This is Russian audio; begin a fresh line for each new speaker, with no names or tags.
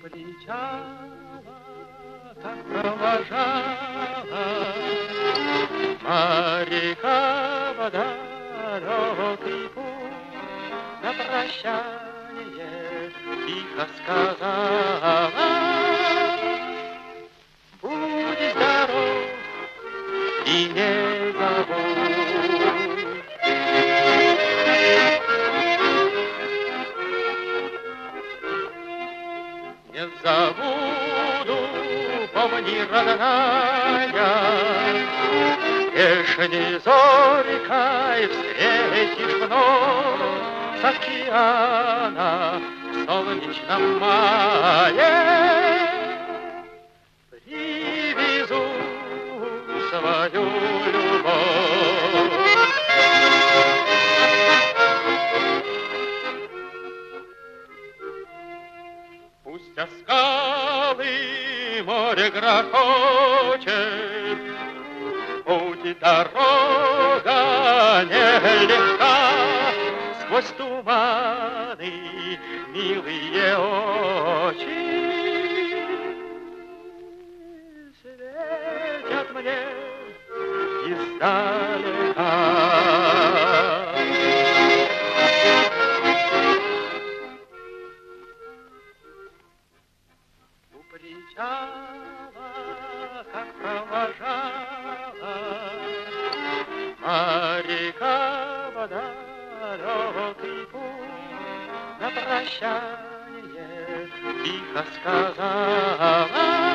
Причала, как провожала моряка вода, далекий путь. На прощание тихо сказала: будь здоров и не забудь. Не забуду, помни, родная, Вешней зорькой встретишь вновь с океана в солнечном мае. Привезу свою любовь. Пусть о скалы море грохочет, путь дорога нелегка, сквозь туманы милые очи светят мне издалека. Причала, как провожала моряка вода, далекий путь. На прощание тихо сказала: